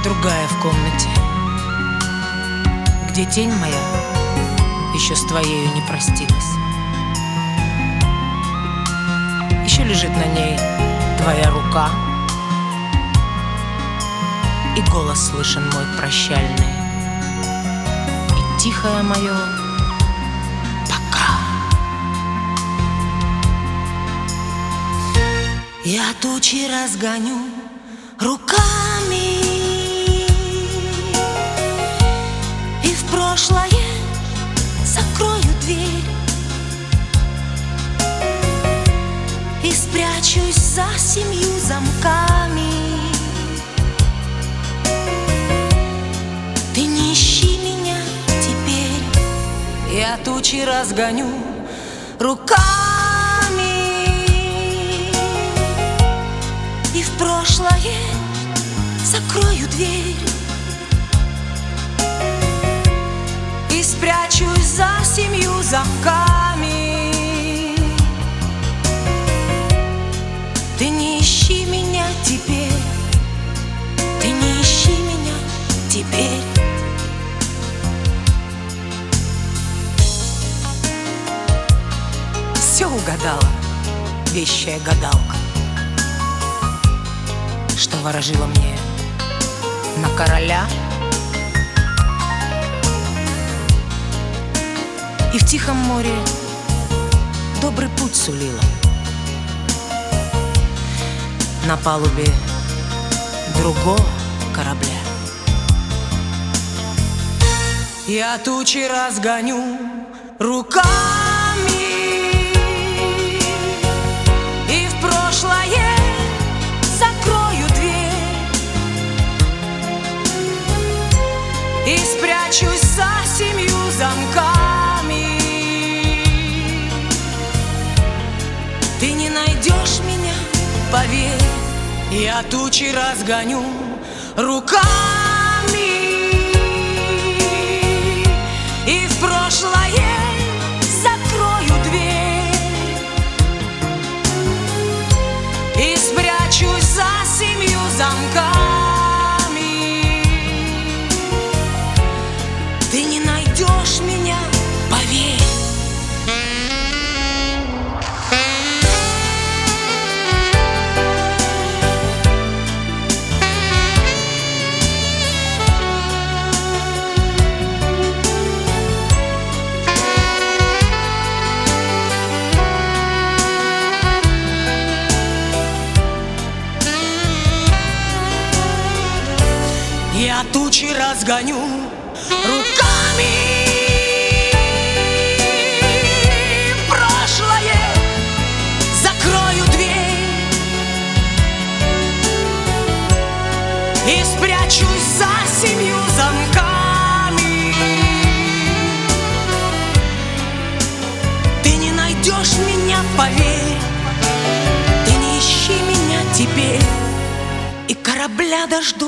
другая в комнате, где тень моя еще с твоею не простилась. Еще лежит на ней твоя рука, и голос слышен мой прощальный, и тихое мое пока. Я тучи разгоню руками, и в прошлое закрою дверь, и спрячусь за 7 замками. Ты не ищи меня теперь. Я тучи разгоню руками, и в прошлое закрою дверь, и спрячусь за 7 замками. Ты не ищи меня теперь. Ты не ищи меня теперь. Все угадала вещая гадалка, что ворожила мне на короля, и в тихом море добрый путь сулила. На палубе другого корабля я тучи разгоню руками, и в прошлое закрою дверь, и спрячусь за 7 замками. Ты не найдешь меня, поверь. Я тучи разгоню руками, и в прошлое закрою дверь, и спрячусь за 7 замками. Ты не найдешь меня, поверь. Я тучи разгоню руками, в прошлое закрою дверь, и спрячусь за 7 замками. Ты не найдешь меня, поверь. Ты не ищи меня теперь, и корабля дожду